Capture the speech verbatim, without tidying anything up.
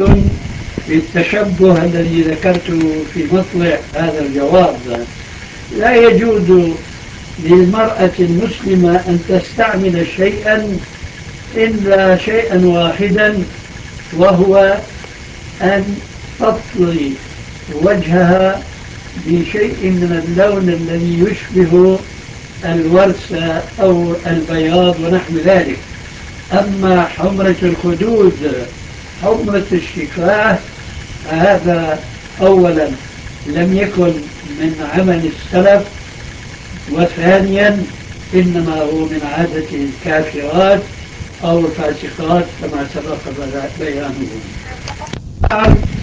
أخطأتم في التشبه الذي ذكرته في مطلع هذا الجواب. لا يجوز للمرأة المسلمة أن تستعمل شيئا إلا شيئا واحدا، وهو أن تطلي وجهها بشيء من اللون الذي يشبه الورس أو البياض ونحو ذلك. أما حمرة الخدود، حمرة الشفاه، هذا أولا لم يكن من عمل السلف، وثانيا إنما هو من عادة الكافرات أو الفاسقات كما سبق بيانه.